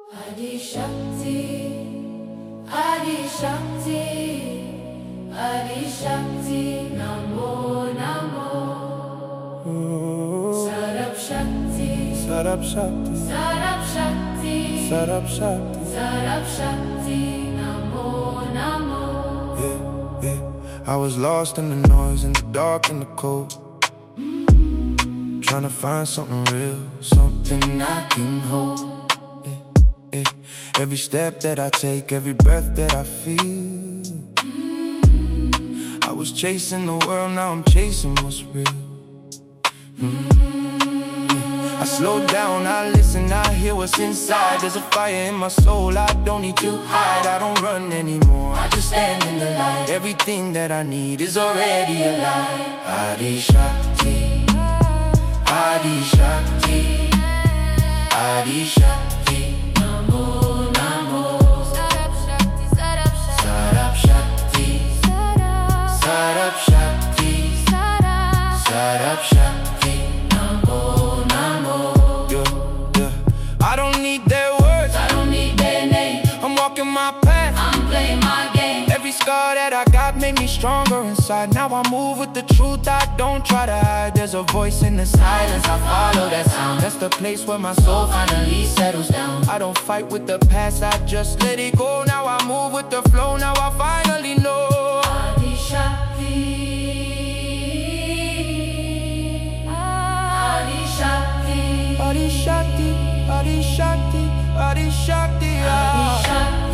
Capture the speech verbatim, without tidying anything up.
Adi Shakti, Adi Shakti, Adi Shakti, Namo Namo. Sarab Shakti, Sarab Shakti, Sarab Shakti, Sarab Shakti, Sarab Shakti, Namo Namo. yeah, yeah. I was lost in the noise, in the dark, in the cold, trying to find something real, something I can hold. Yeah, yeah. Every step that I take, every breath that I feel, I was chasing the world, now I'm chasing what's real. Mm. I slow down, I listen, I hear what's inside. There's a fire in my soul, I don't need to hide. I don't run anymore, I just stand in the light. Everything that I need is already alive. Adi Shakti, Adi Shakti, Adi Shakti, Namo Namo. Sarab Shakti, Sarab Shakti, Sarab Shakti, Sarab Shakti, Namo Namo. yeah, yeah. I don't need their words, I don't need their name, I'm walking my path. I'm playing my game. Every scar that I got made me stronger inside. Now I move with the truth, I don't try to hide. There's a voice in the silence, I follow that sound. That's the place where my soul finally settles down. I don't fight with the past, I just let it go. Now I move with the flow, now I finally know. Adi Shakti, Adi Shakti, Adi Shakti, Adi Shakti, Adi Shakti, Adi ah. Shakti.